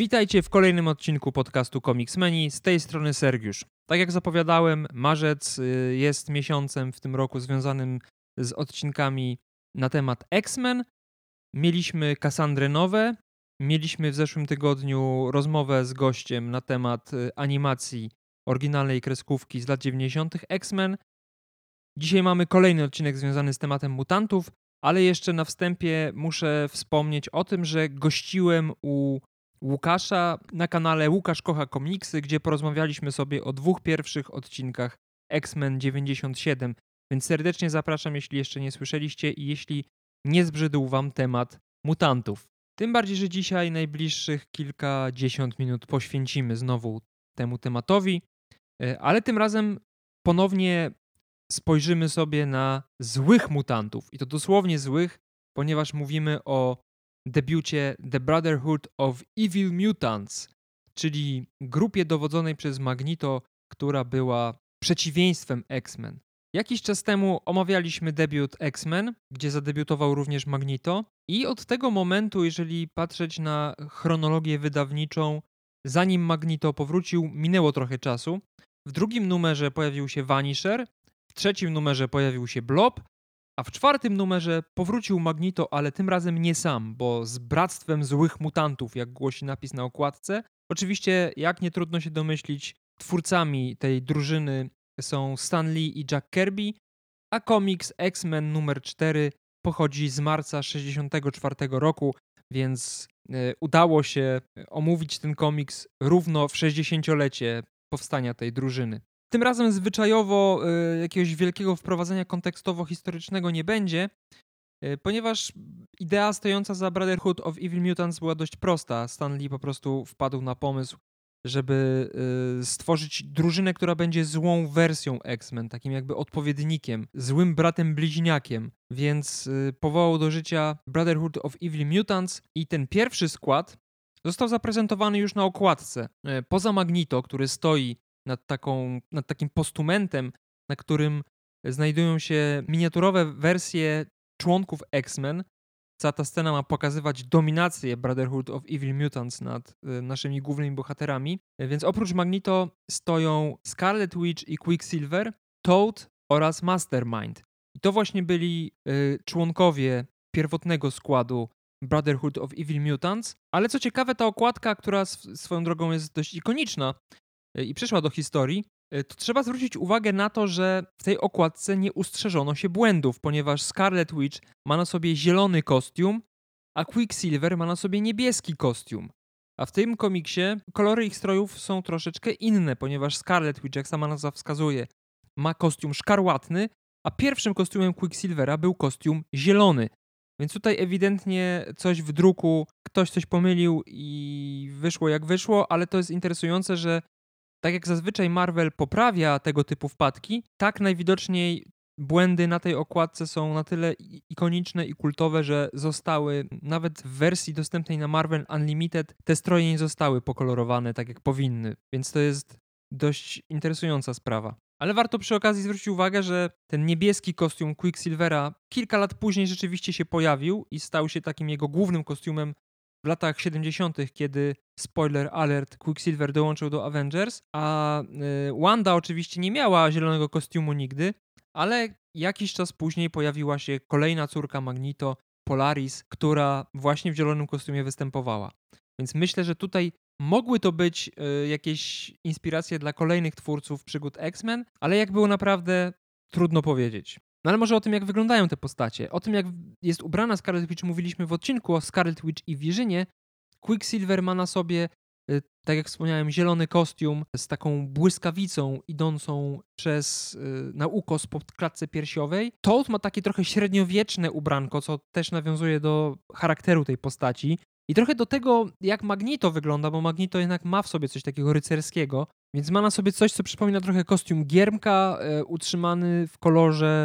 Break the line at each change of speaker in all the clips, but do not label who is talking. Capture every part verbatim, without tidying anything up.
Witajcie w kolejnym odcinku podcastu Comicsmeni, z tej strony Sergiusz. Tak jak zapowiadałem, marzec jest miesiącem w tym roku związanym z odcinkami na temat X-Men. Mieliśmy Cassandrę Nowe, mieliśmy w zeszłym tygodniu rozmowę z gościem na temat animacji oryginalnej kreskówki z lat dziewięćdziesiątych X-Men. Dzisiaj mamy kolejny odcinek związany z tematem mutantów, ale jeszcze na wstępie muszę wspomnieć o tym, że gościłem u Łukasza na kanale Łukasz Kocha Komiksy, gdzie porozmawialiśmy sobie o dwóch pierwszych odcinkach X-Men dziewięćdziesiąt siedem, więc serdecznie zapraszam, jeśli jeszcze nie słyszeliście i jeśli nie zbrzydł wam temat mutantów. Tym bardziej, że dzisiaj najbliższych kilkadziesiąt minut poświęcimy znowu temu tematowi, ale tym razem ponownie spojrzymy sobie na złych mutantów i to dosłownie złych, ponieważ mówimy o debiucie The Brotherhood of Evil Mutants, czyli grupie dowodzonej przez Magneto, która była przeciwieństwem X-Men. Jakiś czas temu omawialiśmy debiut X-Men, gdzie zadebiutował również Magneto i od tego momentu, jeżeli patrzeć na chronologię wydawniczą, zanim Magneto powrócił, minęło trochę czasu. W drugim numerze pojawił się Vanisher, w trzecim numerze pojawił się Blob, a w czwartym numerze powrócił Magneto, ale tym razem nie sam, bo z Bractwem Złych Mutantów, jak głosi napis na okładce. Oczywiście, jak nie trudno się domyślić, twórcami tej drużyny są Stan Lee i Jack Kirby, a komiks X-Men numer cztery pochodzi z marca sześćdziesiątego czwartego roku, więc y, udało się omówić ten komiks równo w sześćdziesięciolecie powstania tej drużyny. Tym razem zwyczajowo y, jakiegoś wielkiego wprowadzenia kontekstowo-historycznego nie będzie, y, ponieważ idea stojąca za Brotherhood of Evil Mutants była dość prosta. Stan Lee po prostu wpadł na pomysł, żeby y, stworzyć drużynę, która będzie złą wersją X-Men, takim jakby odpowiednikiem, złym bratem bliźniakiem, więc y, powołał do życia Brotherhood of Evil Mutants i ten pierwszy skład został zaprezentowany już na okładce. Y, poza Magneto, który stoi nad, taką, nad takim postumentem, na którym znajdują się miniaturowe wersje członków X-Men. Cała ta scena ma pokazywać dominację Brotherhood of Evil Mutants nad y, naszymi głównymi bohaterami. Więc oprócz Magneto stoją Scarlet Witch i Quicksilver, Toad oraz Mastermind. I to właśnie byli y, członkowie pierwotnego składu Brotherhood of Evil Mutants. Ale co ciekawe, ta okładka, która sw- swoją drogą jest dość ikoniczna, i przeszła do historii, to trzeba zwrócić uwagę na to, że w tej okładce nie ustrzeżono się błędów, ponieważ Scarlet Witch ma na sobie zielony kostium, a Quicksilver ma na sobie niebieski kostium. A w tym komiksie kolory ich strojów są troszeczkę inne, ponieważ Scarlet Witch, jak sama nazwa wskazuje, ma kostium szkarłatny, a pierwszym kostiumem Quicksilvera był kostium zielony. Więc tutaj ewidentnie coś w druku, ktoś coś pomylił i wyszło jak wyszło, ale to jest interesujące, że tak jak zazwyczaj Marvel poprawia tego typu wpadki, tak najwidoczniej błędy na tej okładce są na tyle ikoniczne i kultowe, że zostały, nawet w wersji dostępnej na Marvel Unlimited, te stroje nie zostały pokolorowane tak jak powinny, więc to jest dość interesująca sprawa. Ale warto przy okazji zwrócić uwagę, że ten niebieski kostium Quicksilvera kilka lat później rzeczywiście się pojawił i stał się takim jego głównym kostiumem w latach siedemdziesiątych, kiedy, spoiler alert, Quicksilver dołączył do Avengers, a y, Wanda oczywiście nie miała zielonego kostiumu nigdy, ale jakiś czas później pojawiła się kolejna córka Magneto, Polaris, która właśnie w zielonym kostiumie występowała. Więc myślę, że tutaj mogły to być y, jakieś inspiracje dla kolejnych twórców przygód X-Men, ale jak było naprawdę, trudno powiedzieć. No ale może o tym, jak wyglądają te postacie. O tym, jak jest ubrana Scarlet Witch, mówiliśmy w odcinku o Scarlet Witch i Wirzynie. Quicksilver ma na sobie, tak jak wspomniałem, zielony kostium z taką błyskawicą idącą przez na ukos po klatce piersiowej. Toad ma takie trochę średniowieczne ubranko, co też nawiązuje do charakteru tej postaci. I trochę do tego, jak Magneto wygląda, bo Magneto jednak ma w sobie coś takiego rycerskiego, więc ma na sobie coś, co przypomina trochę kostium Giermka, e, utrzymany w kolorze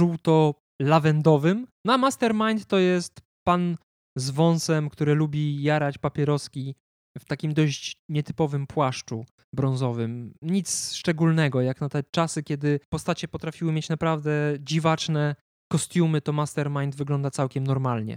żółto-lawendowym. No a Mastermind to jest pan z wąsem, który lubi jarać papieroski w takim dość nietypowym płaszczu brązowym. Nic szczególnego, jak na te czasy, kiedy postacie potrafiły mieć naprawdę dziwaczne kostiumy, to Mastermind wygląda całkiem normalnie.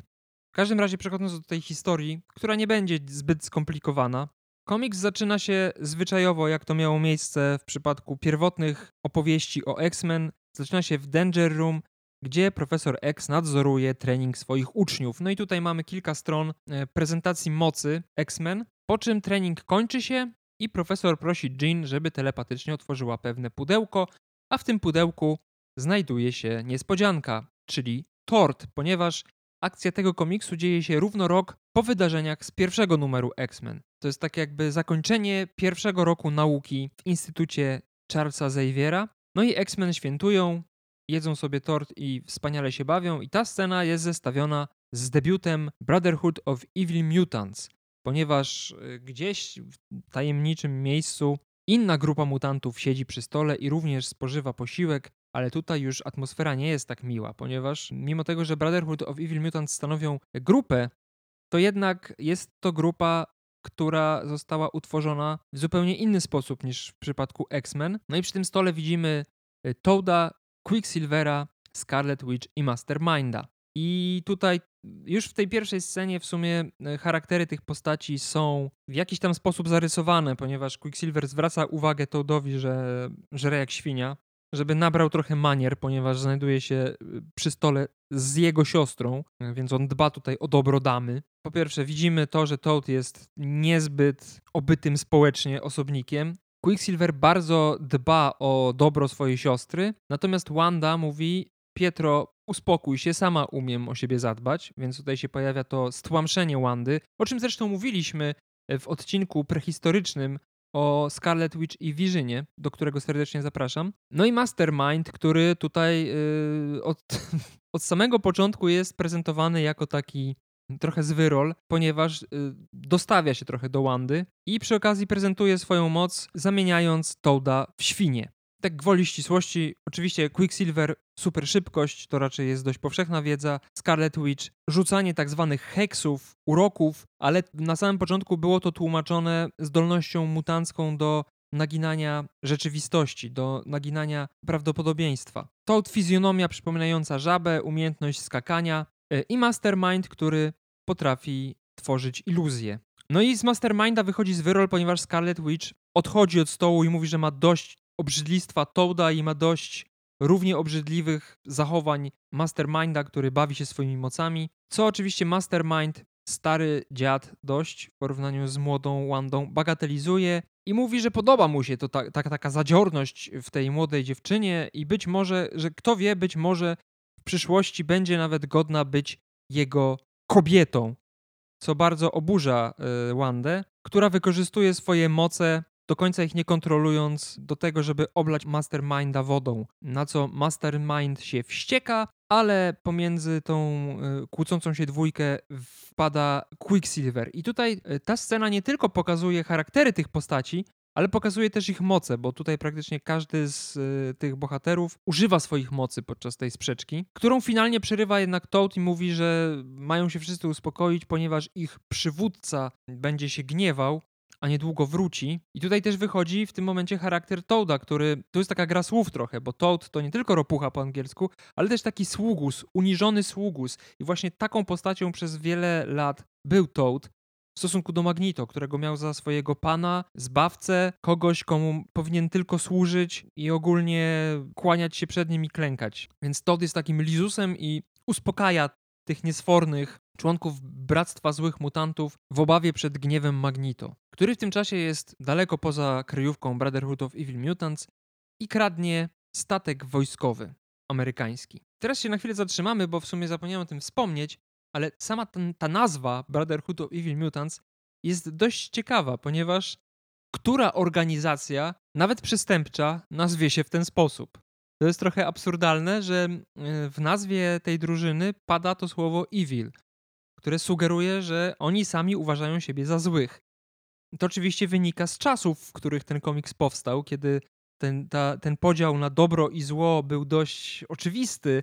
W każdym razie przechodząc do tej historii, która nie będzie zbyt skomplikowana, komiks zaczyna się zwyczajowo, jak to miało miejsce w przypadku pierwotnych opowieści o X-Men. Zaczyna się w Danger Room, gdzie profesor X nadzoruje trening swoich uczniów. No i tutaj mamy kilka stron prezentacji mocy X-Men, po czym trening kończy się i profesor prosi Jean, żeby telepatycznie otworzyła pewne pudełko, a w tym pudełku znajduje się niespodzianka, czyli tort, ponieważ akcja tego komiksu dzieje się równo rok po wydarzeniach z pierwszego numeru X-Men. To jest tak jakby zakończenie pierwszego roku nauki w Instytucie Charlesa Xaviera. No i X-Men świętują, jedzą sobie tort i wspaniale się bawią i ta scena jest zestawiona z debiutem Brotherhood of Evil Mutants, ponieważ gdzieś w tajemniczym miejscu inna grupa mutantów siedzi przy stole i również spożywa posiłek, ale tutaj już atmosfera nie jest tak miła, ponieważ mimo tego, że Brotherhood of Evil Mutants stanowią grupę, to jednak jest to grupa, która została utworzona w zupełnie inny sposób niż w przypadku X-Men. No i przy tym stole widzimy Toada, Quicksilvera, Scarlet Witch i Masterminda. I tutaj już w tej pierwszej scenie w sumie charaktery tych postaci są w jakiś tam sposób zarysowane, ponieważ Quicksilver zwraca uwagę Toadowi, że żre jak świnia, żeby nabrał trochę manier, ponieważ znajduje się przy stole z jego siostrą, więc on dba tutaj o dobro damy. Po pierwsze widzimy to, że Toad jest niezbyt obytym społecznie osobnikiem. Quicksilver bardzo dba o dobro swojej siostry, natomiast Wanda mówi: Pietro, uspokój się, sama umiem o siebie zadbać, więc tutaj się pojawia to stłamszenie Wandy, o czym zresztą mówiliśmy w odcinku prehistorycznym o Scarlet Witch i Visionie, do którego serdecznie zapraszam. No i Mastermind, który tutaj yy, od, od samego początku jest prezentowany jako taki trochę zwyrol, ponieważ yy, dostawia się trochę do Wandy i przy okazji prezentuje swoją moc, zamieniając Toada w świnię. Tak gwoli ścisłości, oczywiście Quicksilver, super szybkość, to raczej jest dość powszechna wiedza, Scarlet Witch, rzucanie tak zwanych heksów, uroków, ale na samym początku było to tłumaczone zdolnością mutancką do naginania rzeczywistości, do naginania prawdopodobieństwa. Toad fizjonomia przypominająca żabę, umiejętność skakania i Mastermind, który potrafi tworzyć iluzje. No i z Masterminda wychodzi zwyrol, ponieważ Scarlet Witch odchodzi od stołu i mówi, że ma dość obrzydlistwa Toada i ma dość równie obrzydliwych zachowań Masterminda, który bawi się swoimi mocami, co oczywiście Mastermind, stary dziad dość w porównaniu z młodą Wandą, bagatelizuje i mówi, że podoba mu się to ta, ta, taka zadziorność w tej młodej dziewczynie i być może, że kto wie, być może w przyszłości będzie nawet godna być jego kobietą, co bardzo oburza y, Wandę, która wykorzystuje swoje moce, do końca ich nie kontrolując, do tego, żeby oblać Masterminda wodą. Na co Mastermind się wścieka, ale pomiędzy tą y, kłócącą się dwójkę wpada Quicksilver. I tutaj y, ta scena nie tylko pokazuje charaktery tych postaci, ale pokazuje też ich moce, bo tutaj praktycznie każdy z y, tych bohaterów używa swoich mocy podczas tej sprzeczki, którą finalnie przerywa jednak Toad i mówi, że mają się wszyscy uspokoić, ponieważ ich przywódca będzie się gniewał, a niedługo wróci. I tutaj też wychodzi w tym momencie charakter Toada, który, to jest taka gra słów trochę, bo Toad to nie tylko ropucha po angielsku, ale też taki sługus, uniżony sługus. I właśnie taką postacią przez wiele lat był Toad w stosunku do Magneto, którego miał za swojego pana, zbawcę, kogoś, komu powinien tylko służyć i ogólnie kłaniać się przed nim i klękać. Więc Toad jest takim lizusem i uspokaja tych niesfornych członków Bractwa Złych Mutantów w obawie przed gniewem Magneto, który w tym czasie jest daleko poza kryjówką Brotherhood of Evil Mutants i kradnie statek wojskowy amerykański. Teraz się na chwilę zatrzymamy, bo w sumie zapomniałem o tym wspomnieć, ale sama ten, ta nazwa Brotherhood of Evil Mutants jest dość ciekawa, ponieważ która organizacja, nawet przestępcza, nazwie się w ten sposób? To jest trochę absurdalne, że w nazwie tej drużyny pada to słowo evil, które sugeruje, że oni sami uważają siebie za złych. To oczywiście wynika z czasów, w których ten komiks powstał, kiedy ten, ta, ten podział na dobro i zło był dość oczywisty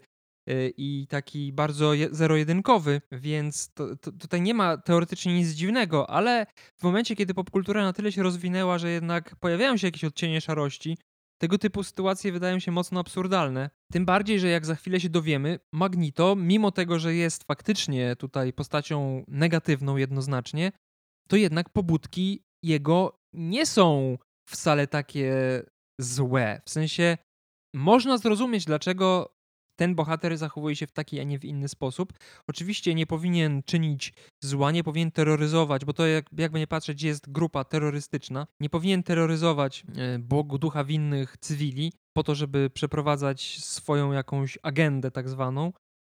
i taki bardzo zero-jedynkowy, więc to, to, tutaj nie ma teoretycznie nic dziwnego, ale w momencie, kiedy popkultura na tyle się rozwinęła, że jednak pojawiają się jakieś odcienie szarości, tego typu sytuacje wydają się mocno absurdalne. Tym bardziej, że jak za chwilę się dowiemy, Magneto, mimo tego, że jest faktycznie tutaj postacią negatywną jednoznacznie, to jednak pobudki jego nie są wcale takie złe. W sensie można zrozumieć, dlaczego ten bohater zachowuje się w taki, a nie w inny sposób. Oczywiście nie powinien czynić zła, nie powinien terroryzować, bo to jak, jakby nie patrzeć jest grupa terrorystyczna. Nie powinien terroryzować e, Bogu ducha winnych cywili po to, żeby przeprowadzać swoją jakąś agendę tak zwaną.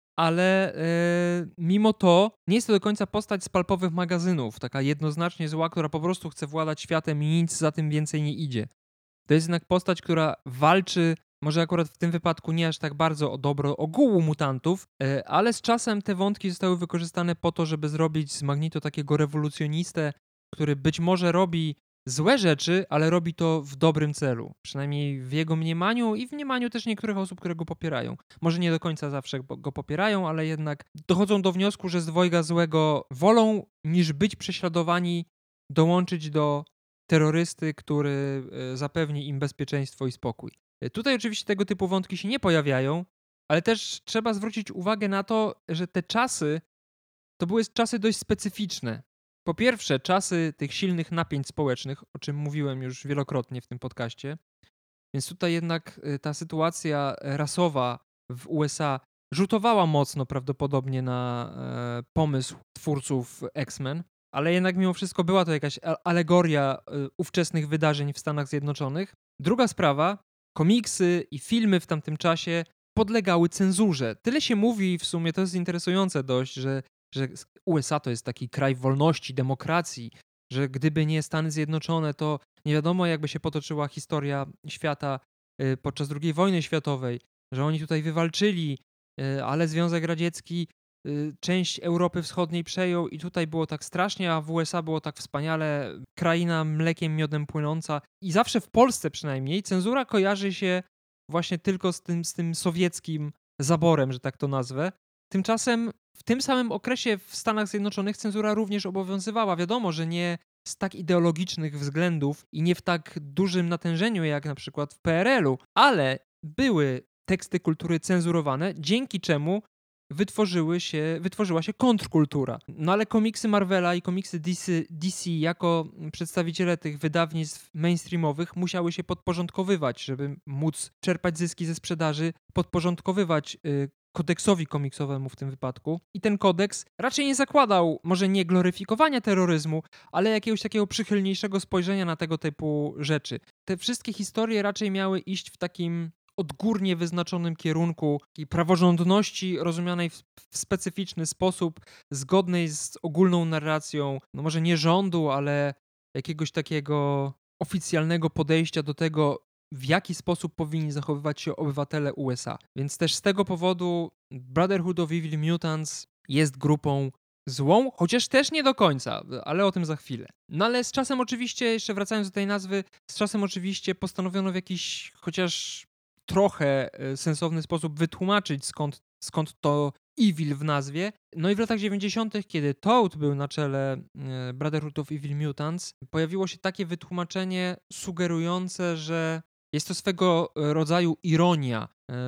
Ale e, mimo to nie jest to do końca postać z palpowych magazynów, taka jednoznacznie zła, która po prostu chce władać światem i nic za tym więcej nie idzie. To jest jednak postać, która walczy, może akurat w tym wypadku nie aż tak bardzo o dobro ogółu mutantów, e, ale z czasem te wątki zostały wykorzystane po to, żeby zrobić z Magneto takiego rewolucjonistę, który być może robi złe rzeczy, ale robi to w dobrym celu. Przynajmniej w jego mniemaniu i w mniemaniu też niektórych osób, które go popierają. Może nie do końca zawsze go popierają, ale jednak dochodzą do wniosku, że z dwojga złego wolą niż być prześladowani dołączyć do terrorysty, który zapewni im bezpieczeństwo i spokój. Tutaj oczywiście tego typu wątki się nie pojawiają, ale też trzeba zwrócić uwagę na to, że te czasy to były czasy dość specyficzne. Po pierwsze, czasy tych silnych napięć społecznych, o czym mówiłem już wielokrotnie w tym podcaście, więc tutaj jednak ta sytuacja rasowa w U S A rzutowała mocno prawdopodobnie na e, pomysł twórców X-Men, ale jednak mimo wszystko była to jakaś alegoria e, ówczesnych wydarzeń w Stanach Zjednoczonych. Druga sprawa, komiksy i filmy w tamtym czasie podlegały cenzurze. Tyle się mówi, w sumie to jest interesujące dość, że, że U S A to jest taki kraj wolności, demokracji, że gdyby nie Stany Zjednoczone, to nie wiadomo, jakby się potoczyła historia świata y, podczas drugiej wojny światowej, że oni tutaj wywalczyli, y, ale Związek Radziecki y, część Europy Wschodniej przejął i tutaj było tak strasznie, a w U S A było tak wspaniale, kraina mlekiem, miodem płynąca. I zawsze w Polsce przynajmniej cenzura kojarzy się właśnie tylko z tym, z tym sowieckim zaborem, że tak to nazwę. Tymczasem w tym samym okresie w Stanach Zjednoczonych cenzura również obowiązywała. Wiadomo, że nie z tak ideologicznych względów i nie w tak dużym natężeniu jak na przykład w P R L u, ale były teksty kultury cenzurowane, dzięki czemu wytworzyły się, wytworzyła się kontrkultura. No ale komiksy Marvela i komiksy D C, D C jako przedstawiciele tych wydawnictw mainstreamowych musiały się podporządkowywać, żeby móc czerpać zyski ze sprzedaży, podporządkowywać y, kodeksowi komiksowemu w tym wypadku. I ten kodeks raczej nie zakładał może nie gloryfikowania terroryzmu, ale jakiegoś takiego przychylniejszego spojrzenia na tego typu rzeczy. Te wszystkie historie raczej miały iść w takim odgórnie wyznaczonym kierunku i praworządności rozumianej w, w specyficzny sposób, zgodnej z ogólną narracją, no może nie rządu, ale jakiegoś takiego oficjalnego podejścia do tego, w jaki sposób powinni zachowywać się obywatele U S A. Więc też z tego powodu Brotherhood of Evil Mutants jest grupą złą, chociaż też nie do końca, ale o tym za chwilę. No ale z czasem oczywiście, jeszcze wracając do tej nazwy, z czasem oczywiście postanowiono w jakiś chociaż trochę sensowny sposób wytłumaczyć, skąd, skąd to Evil w nazwie. No i w latach dziewięćdziesiątych, kiedy Toad był na czele Brotherhood of Evil Mutants, pojawiło się takie wytłumaczenie sugerujące, że jest to swego rodzaju ironia,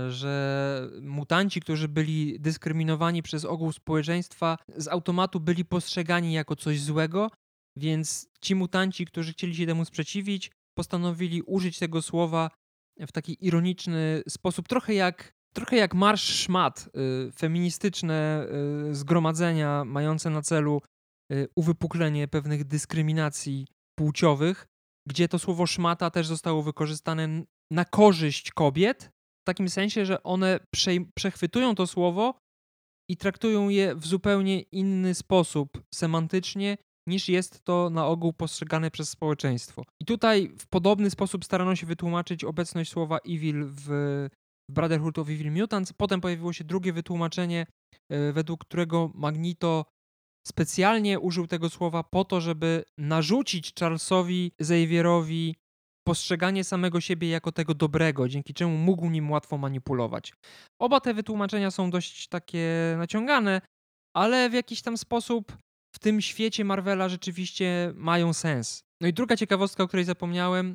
że mutanci, którzy byli dyskryminowani przez ogół społeczeństwa, z automatu byli postrzegani jako coś złego, więc ci mutanci, którzy chcieli się temu sprzeciwić, postanowili użyć tego słowa w taki ironiczny sposób, trochę jak, trochę jak Marsz Szmat, y, feministyczne y, zgromadzenia mające na celu y, uwypuklenie pewnych dyskryminacji płciowych, gdzie to słowo szmata też zostało wykorzystane na korzyść kobiet, w takim sensie, że one przej- przechwytują to słowo i traktują je w zupełnie inny sposób semantycznie, niż jest to na ogół postrzegane przez społeczeństwo. I tutaj w podobny sposób starano się wytłumaczyć obecność słowa evil w Brotherhood of Evil Mutants. Potem pojawiło się drugie wytłumaczenie, według którego Magneto specjalnie użył tego słowa po to, żeby narzucić Charlesowi Xavierowi postrzeganie samego siebie jako tego dobrego, dzięki czemu mógł nim łatwo manipulować. Oba te wytłumaczenia są dość takie naciągane, ale w jakiś tam sposób w tym świecie Marvela rzeczywiście mają sens. No i druga ciekawostka, o której zapomniałem,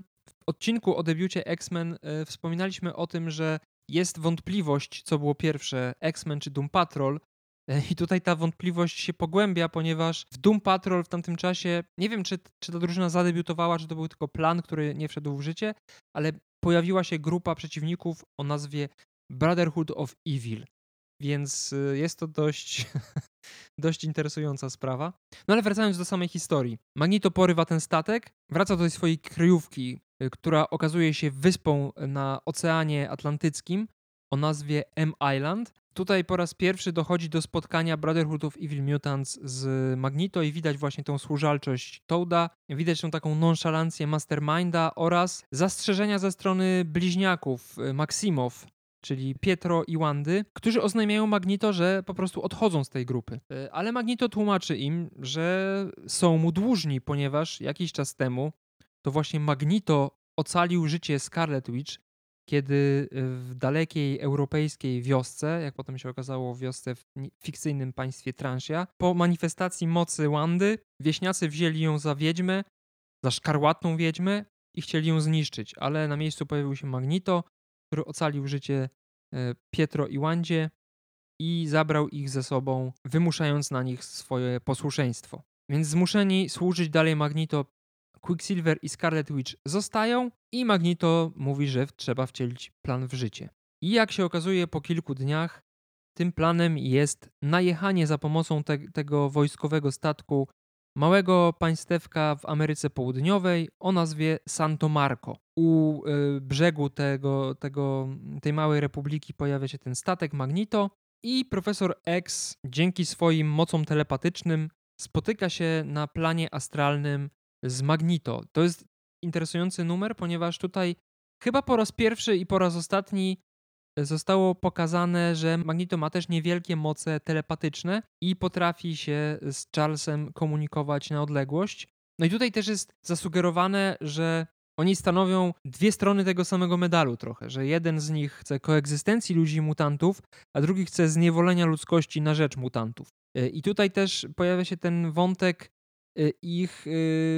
odcinku o debiucie X-Men e, wspominaliśmy o tym, że jest wątpliwość, co było pierwsze, X-Men czy Doom Patrol. E, I tutaj ta wątpliwość się pogłębia, ponieważ w Doom Patrol w tamtym czasie, nie wiem czy, czy ta drużyna zadebiutowała, czy to był tylko plan, który nie wszedł w życie, ale pojawiła się grupa przeciwników o nazwie Brotherhood of Evil. Więc e, jest to dość, dość interesująca sprawa. No ale wracając do samej historii. Magneto porywa ten statek, wraca do tej swojej kryjówki, y, która okazuje się wyspą na Oceanie Atlantyckim o nazwie M-Island. Tutaj po raz pierwszy dochodzi do spotkania Brotherhood of Evil Mutants z Magneto i widać właśnie tą służalczość Toada, widać tą taką nonszalancję Masterminda oraz zastrzeżenia ze strony bliźniaków y, Maximow, czyli Pietro i Wandy, którzy oznajmiają Magneto, że po prostu odchodzą z tej grupy. E, Ale Magneto tłumaczy im, że są mu dłużni, ponieważ jakiś czas temu to właśnie Magneto ocalił życie Scarlet Witch, kiedy w dalekiej europejskiej wiosce, jak potem się okazało wiosce w ni- fikcyjnym państwie Transia, po manifestacji mocy Wandy, wieśniacy wzięli ją za wiedźmę, za szkarłatną wiedźmę i chcieli ją zniszczyć, ale na miejscu pojawił się Magneto, który ocalił życie e, Pietro i Wandzie i zabrał ich ze sobą, wymuszając na nich swoje posłuszeństwo. Więc zmuszeni służyć dalej Magneto, Quicksilver i Scarlet Witch zostają i Magneto mówi, że trzeba wcielić plan w życie. I jak się okazuje po kilku dniach, tym planem jest najechanie za pomocą te, tego wojskowego statku małego państewka w Ameryce Południowej o nazwie Santo Marco. U y, brzegu tego, tego, tej małej republiki pojawia się ten statek Magneto i profesor X dzięki swoim mocom telepatycznym spotyka się na planie astralnym z Magneto. To jest interesujący numer, ponieważ tutaj chyba po raz pierwszy i po raz ostatni zostało pokazane, że Magneto ma też niewielkie moce telepatyczne i potrafi się z Charlesem komunikować na odległość. No i tutaj też jest zasugerowane, że oni stanowią dwie strony tego samego medalu trochę, że jeden z nich chce koegzystencji ludzi i mutantów, a drugi chce zniewolenia ludzkości na rzecz mutantów. I tutaj też pojawia się ten wątek ich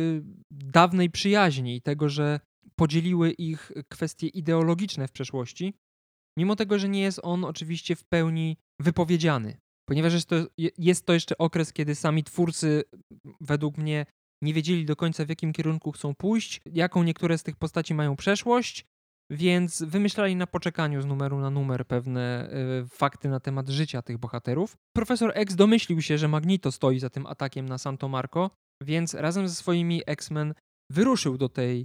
dawnej przyjaźni i tego, że podzieliły ich kwestie ideologiczne w przeszłości, mimo tego, że nie jest on oczywiście w pełni wypowiedziany, ponieważ jest to, jest to jeszcze okres, kiedy sami twórcy według mnie nie wiedzieli do końca, w jakim kierunku chcą pójść, jaką niektóre z tych postaci mają przeszłość, więc wymyślali na poczekaniu z numeru na numer pewne y, fakty na temat życia tych bohaterów. Profesor X domyślił się, że Magneto stoi za tym atakiem na Santo Marco, więc razem ze swoimi X-Men wyruszył do, tej,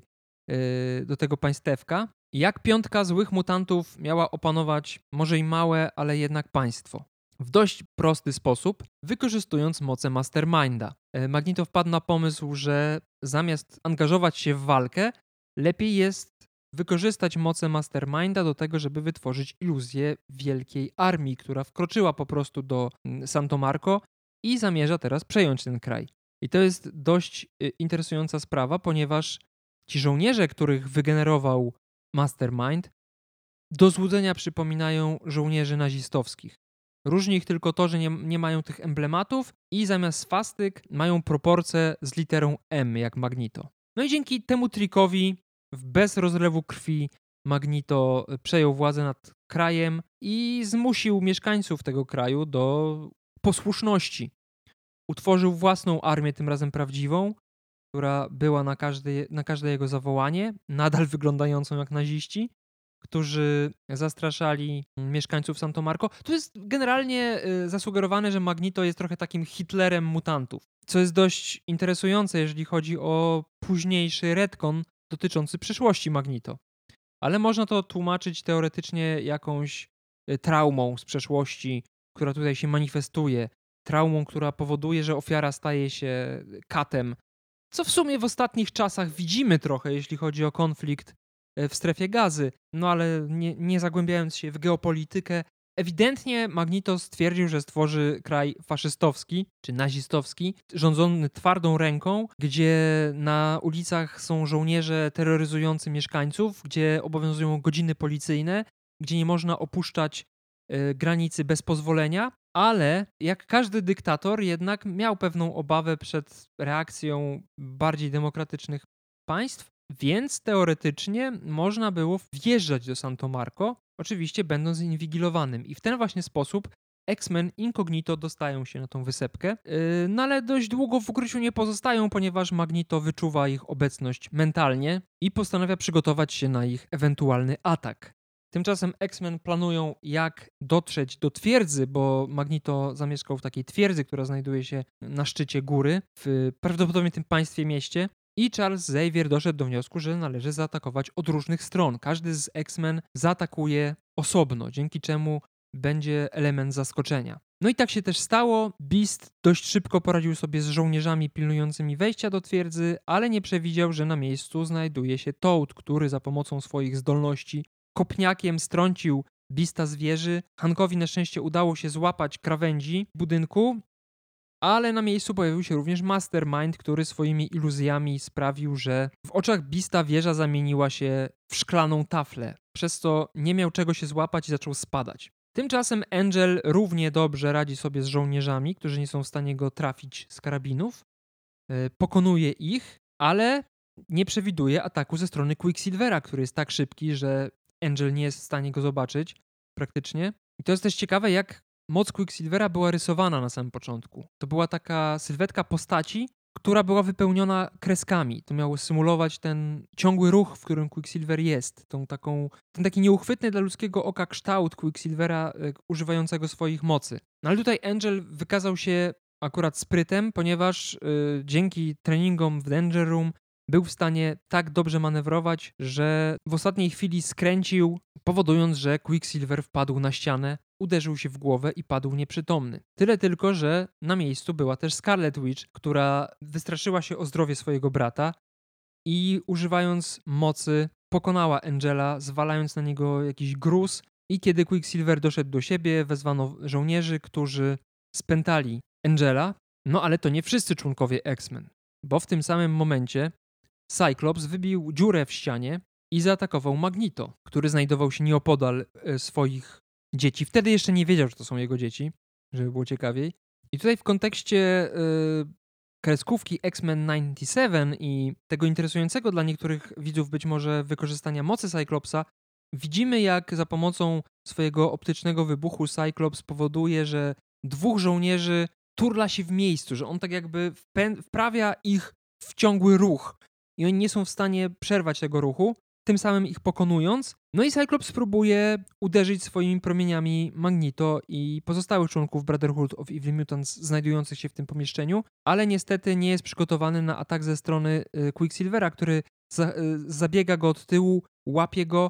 y, do tego państewka. Jak piątka złych mutantów miała opanować może i małe, ale jednak państwo? W dość prosty sposób, wykorzystując moce Masterminda. Magneto wpadł na pomysł, że zamiast angażować się w walkę, lepiej jest wykorzystać moce Masterminda do tego, żeby wytworzyć iluzję wielkiej armii, która wkroczyła po prostu do Santo Marco i zamierza teraz przejąć ten kraj. I to jest dość interesująca sprawa, ponieważ ci żołnierze, których wygenerował Mastermind, do złudzenia przypominają żołnierzy nazistowskich. Różni ich tylko to, że nie, nie mają tych emblematów i zamiast swastyk mają proporcje z literą M, jak Magneto. No i dzięki temu trikowi w bez rozlewu krwi Magneto przejął władzę nad krajem i zmusił mieszkańców tego kraju do posłuszności. Utworzył własną armię, tym razem prawdziwą, która była na każde, na każde jego zawołanie, nadal wyglądającą jak naziści, którzy zastraszali mieszkańców Santo Marco. Tu jest generalnie y, zasugerowane, że Magneto jest trochę takim Hitlerem mutantów, co jest dość interesujące, jeżeli chodzi o późniejszy retcon dotyczący przyszłości Magneto. Ale można to tłumaczyć teoretycznie jakąś y, traumą z przeszłości, która tutaj się manifestuje. Traumą, która powoduje, że ofiara staje się katem. Co w sumie w ostatnich czasach widzimy trochę, jeśli chodzi o konflikt w strefie Gazy. No ale nie, nie zagłębiając się w geopolitykę, ewidentnie Magneto stwierdził, że stworzy kraj faszystowski czy nazistowski, rządzony twardą ręką, gdzie na ulicach są żołnierze terroryzujący mieszkańców, gdzie obowiązują godziny policyjne, gdzie nie można opuszczać y, granicy bez pozwolenia, ale jak każdy dyktator jednak miał pewną obawę przed reakcją bardziej demokratycznych państw Więc teoretycznie można było wjeżdżać do Santo Marco, oczywiście będąc inwigilowanym. I w ten właśnie sposób X-Men incognito dostają się na tą wysepkę, yy, no ale dość długo w ukryciu nie pozostają, ponieważ Magneto wyczuwa ich obecność mentalnie i postanawia przygotować się na ich ewentualny atak. Tymczasem X-Men planują, jak dotrzeć do twierdzy, bo Magneto zamieszkał w takiej twierdzy, która znajduje się na szczycie góry, w prawdopodobnie tym państwie mieście. I Charles Xavier doszedł do wniosku, że należy zaatakować od różnych stron. Każdy z X-Men zaatakuje osobno, dzięki czemu będzie element zaskoczenia. No i tak się też stało. Beast dość szybko poradził sobie z żołnierzami pilnującymi wejścia do twierdzy, ale nie przewidział, że na miejscu znajduje się Toad, który za pomocą swoich zdolności kopniakiem strącił Beasta z wieży. Hankowi na szczęście udało się złapać krawędzi budynku, ale na miejscu pojawił się również Mastermind, który swoimi iluzjami sprawił, że w oczach Beasta wieża zamieniła się w szklaną taflę, przez co nie miał czego się złapać i zaczął spadać. Tymczasem Angel równie dobrze radzi sobie z żołnierzami, którzy nie są w stanie go trafić z karabinów. Pokonuje ich, ale nie przewiduje ataku ze strony Quicksilvera, który jest tak szybki, że Angel nie jest w stanie go zobaczyć praktycznie. I to jest też ciekawe, jak moc Quicksilvera była rysowana na samym początku. To była taka sylwetka postaci, która była wypełniona kreskami. To miało symulować ten ciągły ruch, w którym Quicksilver jest. Tą taką, ten taki nieuchwytny dla ludzkiego oka kształt Quicksilvera y, używającego swoich mocy. No ale tutaj Angel wykazał się akurat sprytem, ponieważ y, dzięki treningom w Danger Room był w stanie tak dobrze manewrować, że w ostatniej chwili skręcił, powodując, że Quicksilver wpadł na ścianę, uderzył się w głowę i padł nieprzytomny. Tyle tylko, że na miejscu była też Scarlet Witch, która wystraszyła się o zdrowie swojego brata i używając mocy pokonała Angela, zwalając na niego jakiś gruz, i kiedy Quicksilver doszedł do siebie, wezwano żołnierzy, którzy spętali Angela. No ale to nie wszyscy członkowie X-Men, bo w tym samym momencie Cyclops wybił dziurę w ścianie i zaatakował Magneto, który znajdował się nieopodal swoich dzieci. Wtedy jeszcze nie wiedział, że to są jego dzieci, żeby było ciekawiej. I tutaj w kontekście yy, kreskówki X-Men dziewięćdziesiąt siedem i tego interesującego dla niektórych widzów być może wykorzystania mocy Cyclopsa, widzimy, jak za pomocą swojego optycznego wybuchu Cyclops powoduje, że dwóch żołnierzy turla się w miejscu, że on tak jakby wpę- wprawia ich w ciągły ruch i oni nie są w stanie przerwać tego ruchu, tym samym ich pokonując. No i Cyclops próbuje uderzyć swoimi promieniami Magneto i pozostałych członków Brotherhood of Evil Mutants znajdujących się w tym pomieszczeniu, ale niestety nie jest przygotowany na atak ze strony Quicksilvera, który za, zabiega go od tyłu, łapie go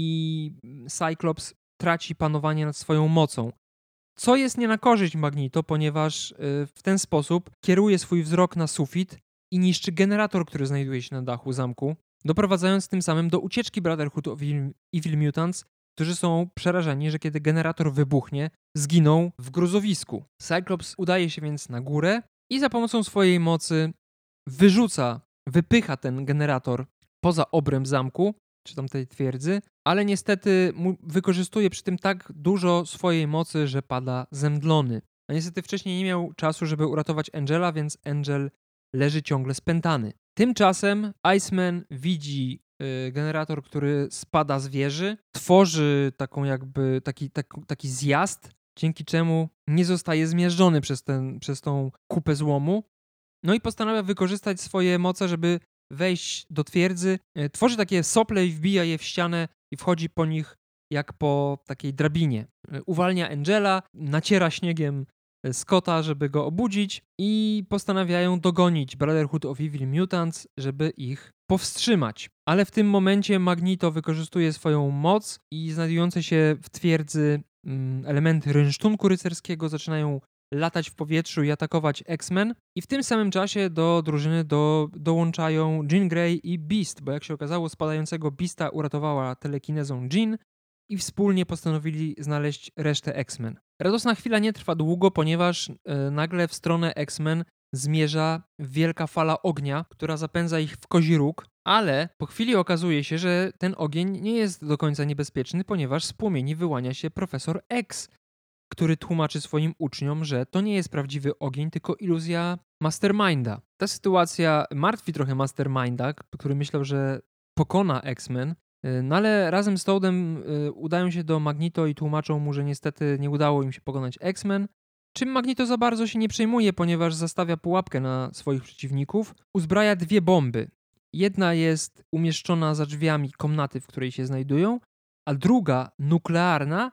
i Cyclops traci panowanie nad swoją mocą. Co jest nie na korzyść Magneto, ponieważ w ten sposób kieruje swój wzrok na sufit i niszczy generator, który znajduje się na dachu zamku, doprowadzając tym samym do ucieczki Brotherhood of Evil Mutants, którzy są przerażeni, że kiedy generator wybuchnie, zginą w gruzowisku. Cyclops udaje się więc na górę i za pomocą swojej mocy wyrzuca, wypycha ten generator poza obręb zamku, czy tamtej twierdzy, ale niestety wykorzystuje przy tym tak dużo swojej mocy, że pada zemdlony. A niestety wcześniej nie miał czasu, żeby uratować Angela, więc Angel leży ciągle spętany. Tymczasem Iceman widzi y, generator, który spada z wieży, tworzy taką jakby taki, tak, taki zjazd, dzięki czemu nie zostaje zmiażdżony przez, ten, przez tą kupę złomu. No i postanawia wykorzystać swoje moce, żeby wejść do twierdzy. Y, tworzy takie sople i wbija je w ścianę i wchodzi po nich jak po takiej drabinie. Y, uwalnia Angela, naciera śniegiem Scotta, żeby go obudzić i postanawiają dogonić Brotherhood of Evil Mutants, żeby ich powstrzymać. Ale w tym momencie Magneto wykorzystuje swoją moc i znajdujące się w twierdzy elementy rynsztunku rycerskiego zaczynają latać w powietrzu i atakować X-Men. I w tym samym czasie do drużyny do, dołączają Jean Grey i Beast, bo jak się okazało, spadającego Beasta uratowała telekinezą Jean i wspólnie postanowili znaleźć resztę X-Men. Radosna chwila nie trwa długo, ponieważ yy, nagle w stronę X-Men zmierza wielka fala ognia, która zapędza ich w kozi róg, ale po chwili okazuje się, że ten ogień nie jest do końca niebezpieczny, ponieważ z płomieni wyłania się profesor X, który tłumaczy swoim uczniom, że to nie jest prawdziwy ogień, tylko iluzja Masterminda. Ta sytuacja martwi trochę Masterminda, który myślał, że pokona X-Men, no ale razem z Toadem udają się do Magneto i tłumaczą mu, że niestety nie udało im się pokonać X-Men, czym Magneto za bardzo się nie przejmuje, ponieważ zastawia pułapkę na swoich przeciwników. Uzbraja dwie bomby. Jedna jest umieszczona za drzwiami komnaty, w której się znajdują, a druga, nuklearna,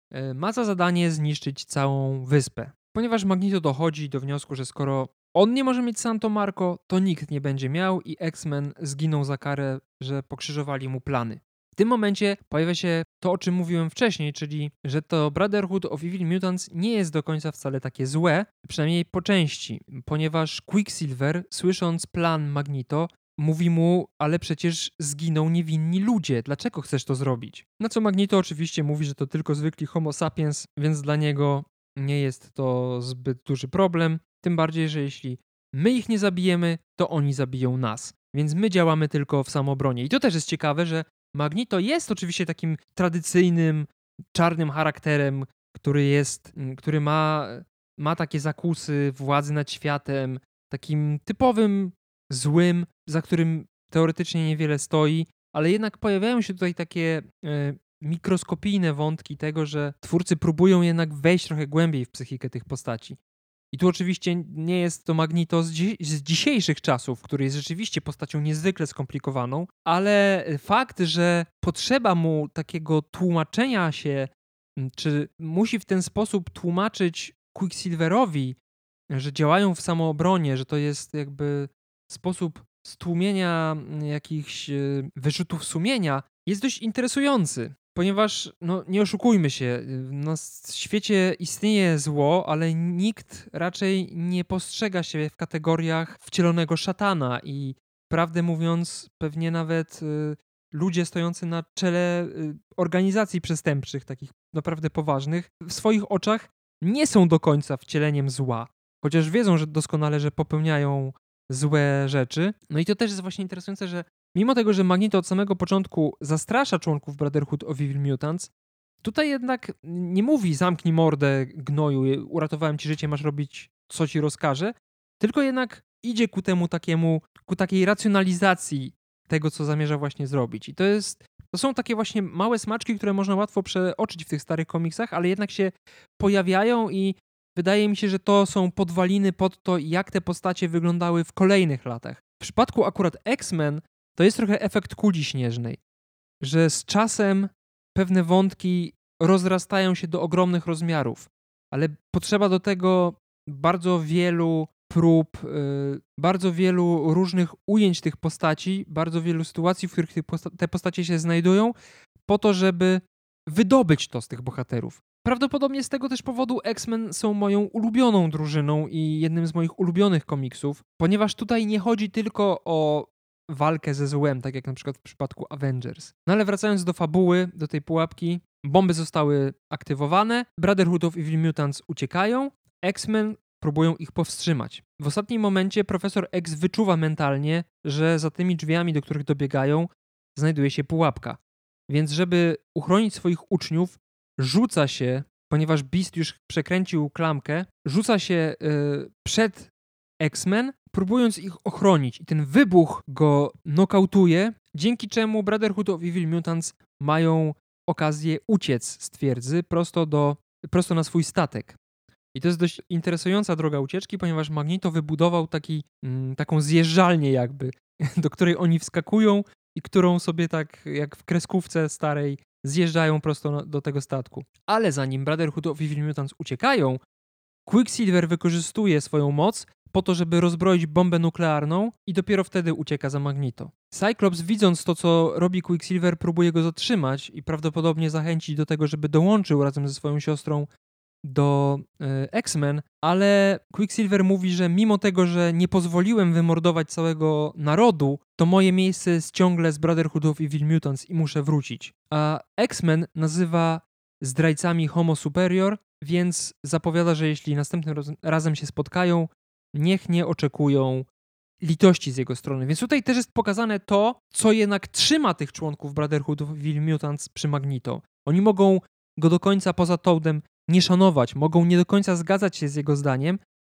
ma za zadanie zniszczyć całą wyspę. Ponieważ Magneto dochodzi do wniosku, że skoro on nie może mieć Santo Marco, to nikt nie będzie miał i X-Men zginą za karę, że pokrzyżowali mu plany. W tym momencie pojawia się to, o czym mówiłem wcześniej, czyli że to Brotherhood of Evil Mutants nie jest do końca wcale takie złe, przynajmniej po części, ponieważ Quicksilver, słysząc plan Magneto, mówi mu, ale przecież zginą niewinni ludzie, dlaczego chcesz to zrobić? Na co Magneto oczywiście mówi, że to tylko zwykli homo sapiens, więc dla niego nie jest to zbyt duży problem, tym bardziej, że jeśli my ich nie zabijemy, to oni zabiją nas, więc my działamy tylko w samoobronie. I to też jest ciekawe, że Magneto jest oczywiście takim tradycyjnym, czarnym charakterem, który jest, który ma, ma takie zakusy władzy nad światem, takim typowym złym, za którym teoretycznie niewiele stoi, ale jednak pojawiają się tutaj takie e, mikroskopijne wątki tego, że twórcy próbują jednak wejść trochę głębiej w psychikę tych postaci. I tu oczywiście nie jest to Magneto z, dzi- z dzisiejszych czasów, który jest rzeczywiście postacią niezwykle skomplikowaną, ale fakt, że potrzeba mu takiego tłumaczenia się, czy musi w ten sposób tłumaczyć Quicksilverowi, że działają w samoobronie, że to jest jakby sposób stłumienia jakichś wyrzutów sumienia, jest dość interesujący. Ponieważ, no nie oszukujmy się, na świecie istnieje zło, ale nikt raczej nie postrzega się w kategoriach wcielonego szatana i prawdę mówiąc, pewnie nawet y, ludzie stojący na czele y, organizacji przestępczych, takich naprawdę poważnych, w swoich oczach nie są do końca wcieleniem zła, chociaż wiedzą, że doskonale, że popełniają złe rzeczy. No i to też jest właśnie interesujące, że mimo tego, że Magneto od samego początku zastrasza członków Brotherhood of Evil Mutants, tutaj jednak nie mówi zamknij mordę gnoju, uratowałem ci życie, masz robić co ci rozkaże, tylko jednak idzie ku temu takiemu, ku takiej racjonalizacji tego, co zamierza właśnie zrobić. I to jest, to są takie właśnie małe smaczki, które można łatwo przeoczyć w tych starych komiksach, ale jednak się pojawiają i wydaje mi się, że to są podwaliny pod to, jak te postacie wyglądały w kolejnych latach. W przypadku akurat X-Men to jest trochę efekt kuli śnieżnej, że z czasem pewne wątki rozrastają się do ogromnych rozmiarów, ale potrzeba do tego bardzo wielu prób, yy, bardzo wielu różnych ujęć tych postaci, bardzo wielu sytuacji, w których te postacie się znajdują, po to, żeby wydobyć to z tych bohaterów. Prawdopodobnie z tego też powodu X-Men są moją ulubioną drużyną i jednym z moich ulubionych komiksów, ponieważ tutaj nie chodzi tylko o walkę ze złem, tak jak na przykład w przypadku Avengers. No ale wracając do fabuły, do tej pułapki, bomby zostały aktywowane, Brotherhood of Evil Mutants uciekają, X-Men próbują ich powstrzymać. W ostatnim momencie Profesor X wyczuwa mentalnie, że za tymi drzwiami, do których dobiegają, znajduje się pułapka. Więc żeby uchronić swoich uczniów, rzuca się, ponieważ Beast już przekręcił klamkę, rzuca się yy, przed X-Men, próbując ich ochronić. I ten wybuch go nokautuje, dzięki czemu Brotherhood of Evil Mutants mają okazję uciec z twierdzy prosto, do, prosto na swój statek. I to jest dość interesująca droga ucieczki, ponieważ Magneto wybudował taki, mm, taką zjeżdżalnię jakby, do której oni wskakują i którą sobie tak jak w kreskówce starej zjeżdżają prosto do tego statku. Ale zanim Brotherhood of Evil Mutants uciekają, Quicksilver wykorzystuje swoją moc po to, żeby rozbroić bombę nuklearną i dopiero wtedy ucieka za Magneto. Cyclops, widząc to, co robi Quicksilver, próbuje go zatrzymać i prawdopodobnie zachęcić do tego, żeby dołączył razem ze swoją siostrą do y, X-Men, ale Quicksilver mówi, że mimo tego, że nie pozwoliłem wymordować całego narodu, to moje miejsce jest ciągle z Brotherhood of Evil Mutants i muszę wrócić. A X-Men nazywa zdrajcami Homo Superior, więc zapowiada, że jeśli następnym roz- razem się spotkają, niech nie oczekują litości z jego strony. Więc tutaj też jest pokazane to, co jednak trzyma tych członków Brotherhood of Evil Mutants przy Magneto. Oni mogą go do końca poza Toadem nie szanować, mogą nie do końca zgadzać się z jego zdaniem,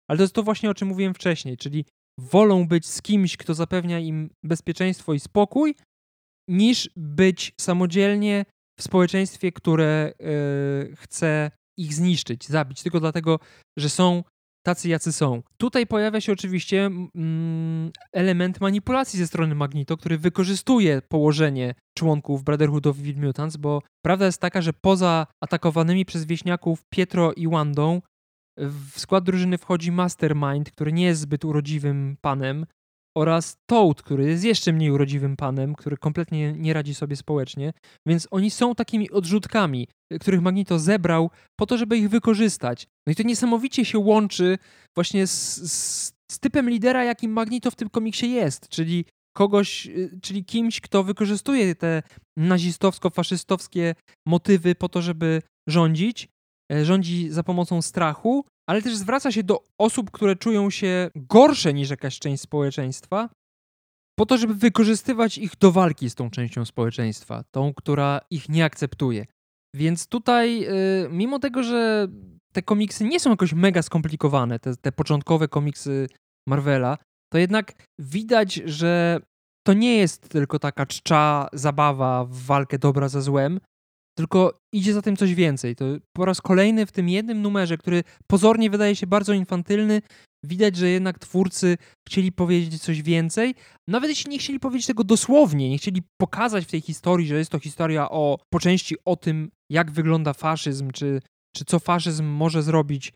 ale to jest to właśnie, o czym mówiłem wcześniej, czyli wolą być z kimś, kto zapewnia im bezpieczeństwo i spokój, niż być samodzielnie w społeczeństwie, które yy, chce ich zniszczyć, zabić, tylko dlatego, że są tacy, jacy są. Tutaj pojawia się oczywiście mm, element manipulacji ze strony Magneto, który wykorzystuje położenie członków Brotherhood of Evil Mutants, bo prawda jest taka, że poza atakowanymi przez wieśniaków Pietro i Wandą w skład drużyny wchodzi Mastermind, który nie jest zbyt urodziwym panem, oraz Toad, który jest jeszcze mniej urodziwym panem, który kompletnie nie radzi sobie społecznie, więc oni są takimi odrzutkami, których Magneto zebrał po to, żeby ich wykorzystać. No i to niesamowicie się łączy właśnie z, z, z typem lidera, jakim Magneto w tym komiksie jest, czyli kogoś, czyli kimś, kto wykorzystuje te nazistowsko-faszystowskie motywy po to, żeby rządzić, rządzi za pomocą strachu, ale też zwraca się do osób, które czują się gorsze niż jakaś część społeczeństwa, po to, żeby wykorzystywać ich do walki z tą częścią społeczeństwa, tą, która ich nie akceptuje. Więc tutaj, yy, mimo tego, że te komiksy nie są jakoś mega skomplikowane, te, te początkowe komiksy Marvela, to jednak widać, że to nie jest tylko taka czcza zabawa w walkę dobra ze złem, tylko idzie za tym coś więcej. To po raz kolejny w tym jednym numerze, który pozornie wydaje się bardzo infantylny, widać, że jednak twórcy chcieli powiedzieć coś więcej. Nawet jeśli nie chcieli powiedzieć tego dosłownie, nie chcieli pokazać w tej historii, że jest to historia o, po części o tym, jak wygląda faszyzm, czy, czy co faszyzm może zrobić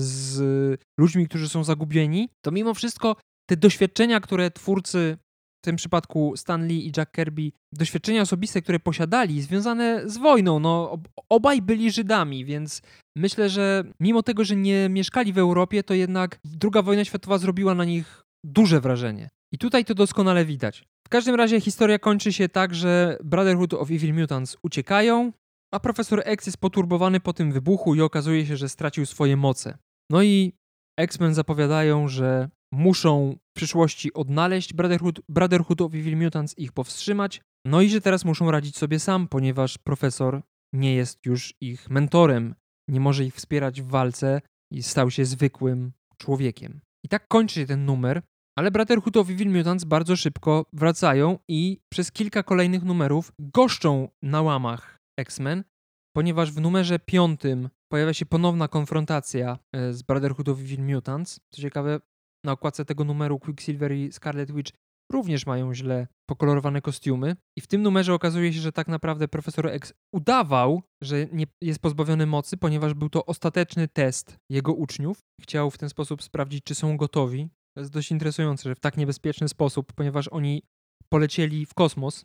z ludźmi, którzy są zagubieni, to mimo wszystko te doświadczenia, które twórcy, w tym przypadku Stan Lee i Jack Kirby, doświadczenia osobiste, które posiadali, związane z wojną. No, obaj byli Żydami, więc myślę, że mimo tego, że nie mieszkali w Europie, to jednak druga wojna światowa zrobiła na nich duże wrażenie. I tutaj to doskonale widać. W każdym razie historia kończy się tak, że Brotherhood of Evil Mutants uciekają, a Profesor X jest poturbowany po tym wybuchu i okazuje się, że stracił swoje moce. No i X-Men zapowiadają, że muszą w przyszłości odnaleźć Brotherhood, Brotherhood of Evil Mutants i ich powstrzymać, no i że teraz muszą radzić sobie sam, ponieważ profesor nie jest już ich mentorem, nie może ich wspierać w walce i stał się zwykłym człowiekiem. I tak kończy się ten numer, ale Brotherhood of Evil Mutants bardzo szybko wracają i przez kilka kolejnych numerów goszczą na łamach X-Men, ponieważ w numerze piątym pojawia się ponowna konfrontacja z Brotherhood of Evil Mutants. Co ciekawe, na okładce tego numeru Quicksilver i Scarlet Witch również mają źle pokolorowane kostiumy. I w tym numerze okazuje się, że tak naprawdę Profesor X udawał, że nie jest pozbawiony mocy, ponieważ był to ostateczny test jego uczniów. Chciał w ten sposób sprawdzić, czy są gotowi. To jest dość interesujące, że w tak niebezpieczny sposób, ponieważ oni polecieli w kosmos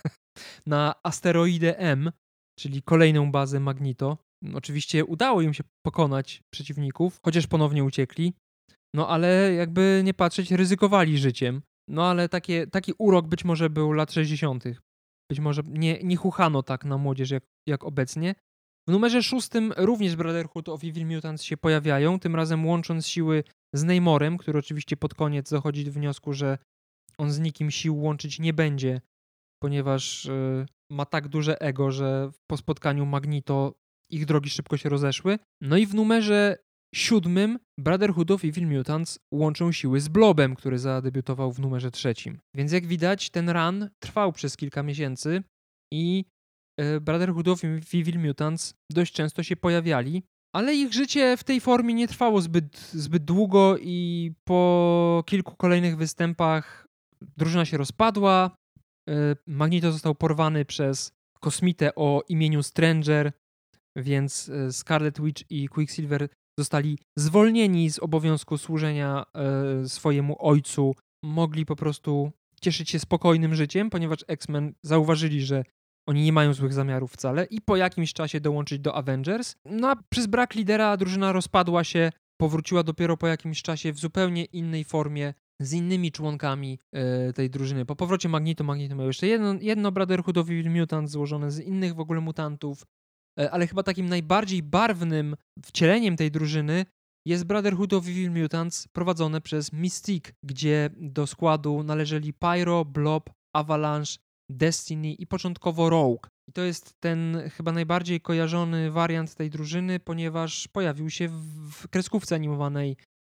na asteroidę M, czyli kolejną bazę Magneto. Oczywiście udało im się pokonać przeciwników, chociaż ponownie uciekli. No ale jakby nie patrzeć, ryzykowali życiem. No ale takie, taki urok być może był lat sześćdziesiątych. Być może nie, nie chuchano tak na młodzież jak, jak obecnie. W numerze szóstym również Brotherhood of Evil Mutants się pojawiają, tym razem łącząc siły z Namorem, który oczywiście pod koniec dochodzi do wniosku, że on z nikim sił łączyć nie będzie, ponieważ yy, ma tak duże ego, że po spotkaniu Magneto ich drogi szybko się rozeszły. No i w numerze siódmym Brotherhood of Evil Mutants łączą siły z Blobem, który zadebiutował w numerze trzecim. Więc jak widać, ten run trwał przez kilka miesięcy i yy, Brotherhood of Evil Mutants dość często się pojawiali, ale ich życie w tej formie nie trwało zbyt, zbyt długo i po kilku kolejnych występach drużyna się rozpadła. Magneto został porwany przez kosmitę o imieniu Stranger, więc Scarlet Witch i Quicksilver zostali zwolnieni z obowiązku służenia swojemu ojcu. Mogli po prostu cieszyć się spokojnym życiem, ponieważ X-Men zauważyli, że oni nie mają złych zamiarów wcale i po jakimś czasie dołączyć do Avengers. No a przez brak lidera drużyna rozpadła się, powróciła dopiero po jakimś czasie w zupełnie innej formie z innymi członkami e, tej drużyny. Po powrocie Magneto, Magneto miał jeszcze jedno, jedno Brotherhood of Evil Mutants złożone z innych w ogóle mutantów, e, ale chyba takim najbardziej barwnym wcieleniem tej drużyny jest Brotherhood of Evil Mutants prowadzone przez Mystique, gdzie do składu należeli Pyro, Blob, Avalanche, Destiny i początkowo Rogue. I to jest ten chyba najbardziej kojarzony wariant tej drużyny, ponieważ pojawił się w kreskówce animowanej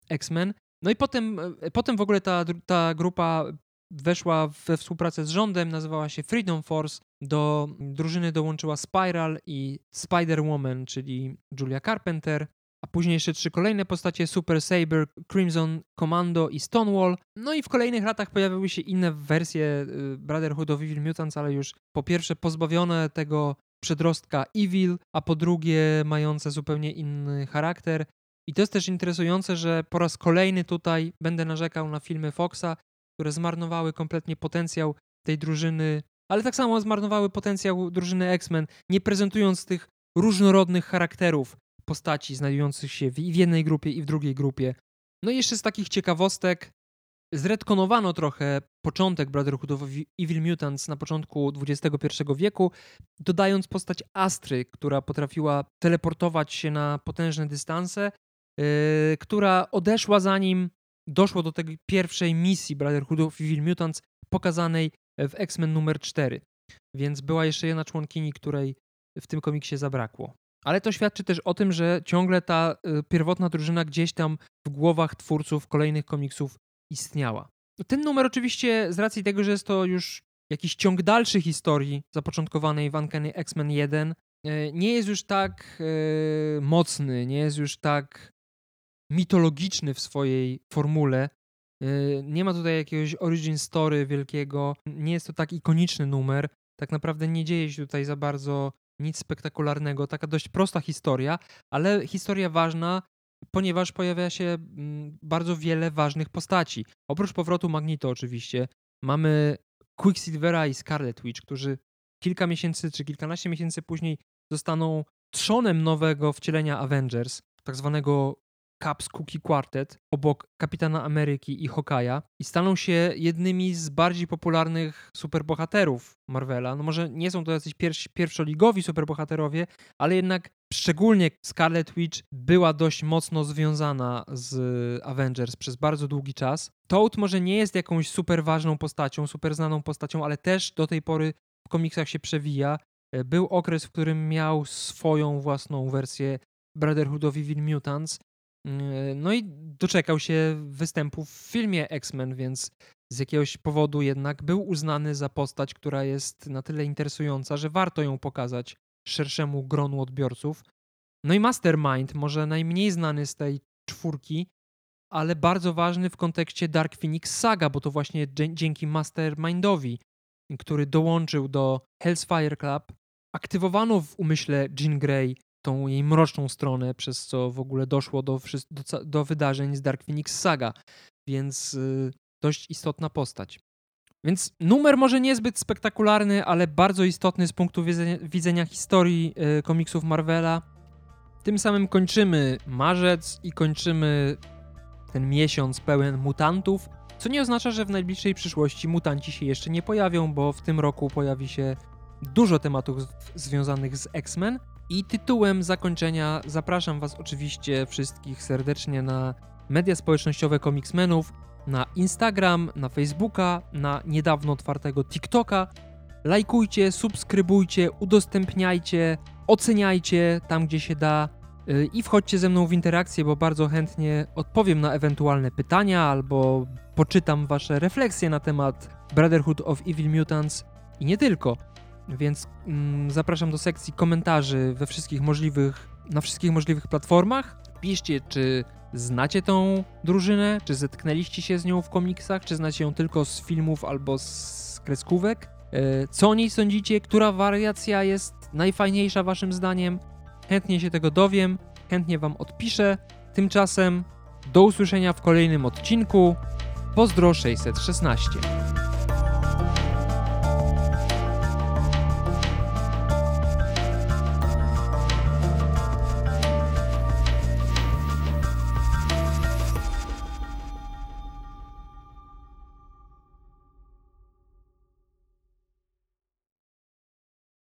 X-Men. No i potem, potem w ogóle ta, ta grupa weszła we współpracę z rządem, nazywała się Freedom Force. Do drużyny dołączyła Spiral i Spider-Woman, czyli Julia Carpenter, a później jeszcze trzy kolejne postacie: Super Saber, Crimson Commando i Stonewall. No i w kolejnych latach pojawiły się inne wersje Brotherhood of Evil Mutants, ale już po pierwsze pozbawione tego przedrostka Evil, a po drugie mające zupełnie inny charakter. I to jest też interesujące, że po raz kolejny tutaj będę narzekał na filmy Foxa, które zmarnowały kompletnie potencjał tej drużyny, ale tak samo zmarnowały potencjał drużyny X-Men, nie prezentując tych różnorodnych charakterów postaci znajdujących się w, i w jednej grupie, i w drugiej grupie. No i jeszcze z takich ciekawostek zretkonowano trochę początek Brotherhood of Evil Mutants na początku dwudziestego pierwszego wieku, dodając postać Astry, która potrafiła teleportować się na potężne dystanse, yy, która odeszła zanim doszło do tej pierwszej misji Brotherhood of Evil Mutants pokazanej w X-Men numer cztery. Więc była jeszcze jedna członkini, której w tym komiksie zabrakło. Ale to świadczy też o tym, że ciągle ta y, pierwotna drużyna gdzieś tam w głowach twórców kolejnych komiksów istniała. Ten numer oczywiście z racji tego, że jest to już jakiś ciąg dalszy historii zapoczątkowanej w Uncanny X-Men jeden, y, nie jest już tak y, mocny, nie jest już tak mitologiczny w swojej formule. Y, nie ma tutaj jakiegoś origin story wielkiego, nie jest to tak ikoniczny numer. Tak naprawdę nie dzieje się tutaj za bardzo nic spektakularnego, taka dość prosta historia, ale historia ważna, ponieważ pojawia się bardzo wiele ważnych postaci. Oprócz powrotu Magneto oczywiście, mamy Quicksilvera i Scarlet Witch, którzy kilka miesięcy czy kilkanaście miesięcy później zostaną trzonem nowego wcielenia Avengers, tak zwanego Cap's Cookie Quartet, obok Kapitana Ameryki i Hawkeye'a, i staną się jednymi z bardziej popularnych superbohaterów Marvela. No może nie są to jacyś pier- pierwszoligowi superbohaterowie, ale jednak szczególnie Scarlet Witch była dość mocno związana z Avengers przez bardzo długi czas. Toad może nie jest jakąś super ważną postacią, super znaną postacią, ale też do tej pory w komiksach się przewija. Był okres, w którym miał swoją własną wersję Brotherhood of Evil Mutants. No i doczekał się występów w filmie X-Men, więc z jakiegoś powodu jednak był uznany za postać, która jest na tyle interesująca, że warto ją pokazać szerszemu gronu odbiorców. No i Mastermind, może najmniej znany z tej czwórki, ale bardzo ważny w kontekście Dark Phoenix Saga, bo to właśnie dzie- dzięki Mastermindowi, który dołączył do Hellfire Club, aktywowano w umyśle Jean Grey tą jej mroczną stronę, przez co w ogóle doszło do, do, do wydarzeń z Dark Phoenix Saga, więc yy, dość istotna postać. Więc numer może niezbyt spektakularny, ale bardzo istotny z punktu widzenia, widzenia historii yy, komiksów Marvela. Tym samym kończymy marzec i kończymy ten miesiąc pełen mutantów, co nie oznacza, że w najbliższej przyszłości mutanci się jeszcze nie pojawią, bo w tym roku pojawi się dużo tematów związanych z X-Men. I tytułem zakończenia zapraszam Was oczywiście wszystkich serdecznie na media społecznościowe Comicsmenów, na Instagram, na Facebooka, na niedawno otwartego TikToka. Lajkujcie, subskrybujcie, udostępniajcie, oceniajcie tam, gdzie się da i wchodźcie ze mną w interakcję, bo bardzo chętnie odpowiem na ewentualne pytania albo poczytam Wasze refleksje na temat Brotherhood of Evil Mutants i nie tylko. Więc mm, zapraszam do sekcji komentarzy we wszystkich możliwych, na wszystkich możliwych platformach. Piszcie, czy znacie tą drużynę, czy zetknęliście się z nią w komiksach, czy znacie ją tylko z filmów albo z kreskówek. E, co o niej sądzicie? Która wariacja jest najfajniejsza waszym zdaniem? Chętnie się tego dowiem, chętnie wam odpiszę. Tymczasem do usłyszenia w kolejnym odcinku. Pozdro sześćset szesnaście.